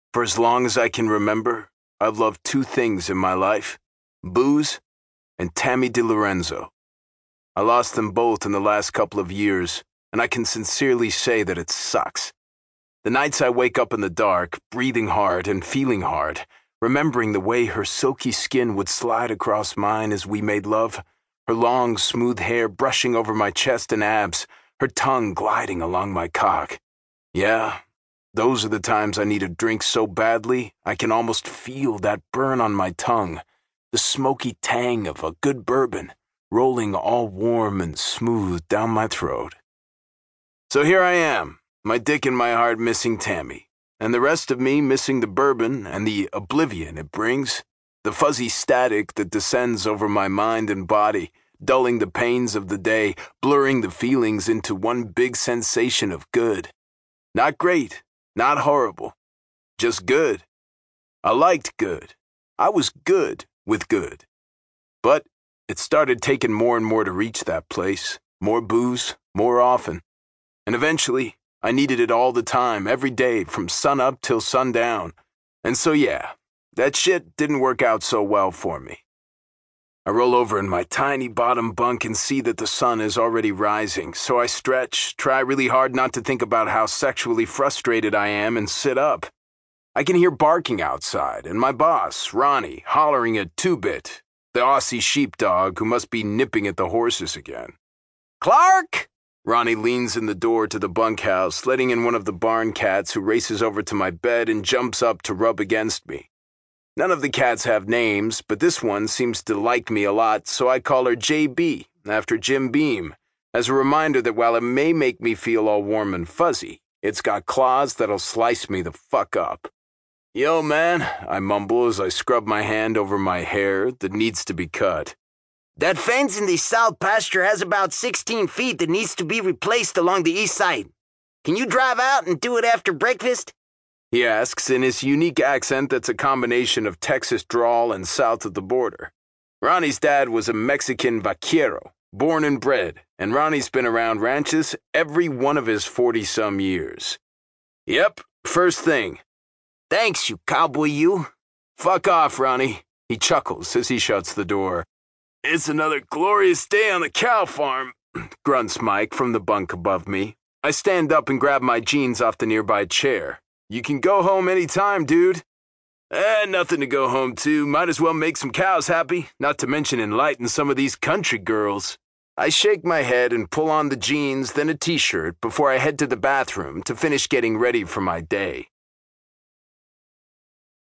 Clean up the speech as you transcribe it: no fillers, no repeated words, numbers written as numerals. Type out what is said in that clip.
For as long as I can remember, I've loved two things in my life: booze and Tammy DiLorenzo. I lost them both in the last couple of years, and I can sincerely say that it sucks. The nights I wake up in the dark, breathing hard and feeling hard, remembering the way her silky skin would slide across mine as we made love, her long, smooth hair brushing over my chest and abs, her tongue gliding along my cock. Yeah, those are the times I need a drink so badly I can almost feel that burn on my tongue, the smoky tang of a good bourbon, rolling all warm and smooth down my throat. So here I am, my dick in my heart missing Tammy, and the rest of me missing the bourbon and the oblivion it brings, the fuzzy static that descends over my mind and body, dulling the pains of the day, blurring the feelings into one big sensation of good. Not great, not horrible, just good. I liked good. I was good with good. But it started taking more and more to reach that place, more booze, more often. And eventually, I needed it all the time, every day, from sun up till sundown. And so yeah, that shit didn't work out so well for me. I roll over in my tiny bottom bunk and see that the sun is already rising, so I stretch, try really hard not to think about how sexually frustrated I am, and sit up. I can hear barking outside, and my boss, Ronnie, hollering at Two-Bit, the Aussie sheepdog who must be nipping at the horses again. "Clark!" Ronnie leans in the door to the bunkhouse, letting in one of the barn cats who races over to my bed and jumps up to rub against me. None of the cats have names, but this one seems to like me a lot, so I call her JB, after Jim Beam, as a reminder that while it may make me feel all warm and fuzzy, it's got claws that'll slice me the fuck up. "Yo, man," I mumble as I scrub my hand over my hair that needs to be cut. "That fence in the south pasture has about 16 feet that needs to be replaced along the east side. Can you drive out and do it after breakfast?" he asks in his unique accent that's a combination of Texas drawl and south of the border. Ronnie's dad was a Mexican vaquero, born and bred, and Ronnie's been around ranches every one of his 40-some years. "Yep, first thing." "Thanks, you cowboy, you." "Fuck off, Ronnie," he chuckles as he shuts the door. "It's another glorious day on the cow farm," grunts Mike from the bunk above me. I stand up and grab my jeans off the nearby chair. "You can go home any time, dude." Nothing to go home to. Might as well make some cows happy, not to mention enlighten some of these country girls. I shake my head and pull on the jeans, then a t-shirt, before I head to the bathroom to finish getting ready for my day.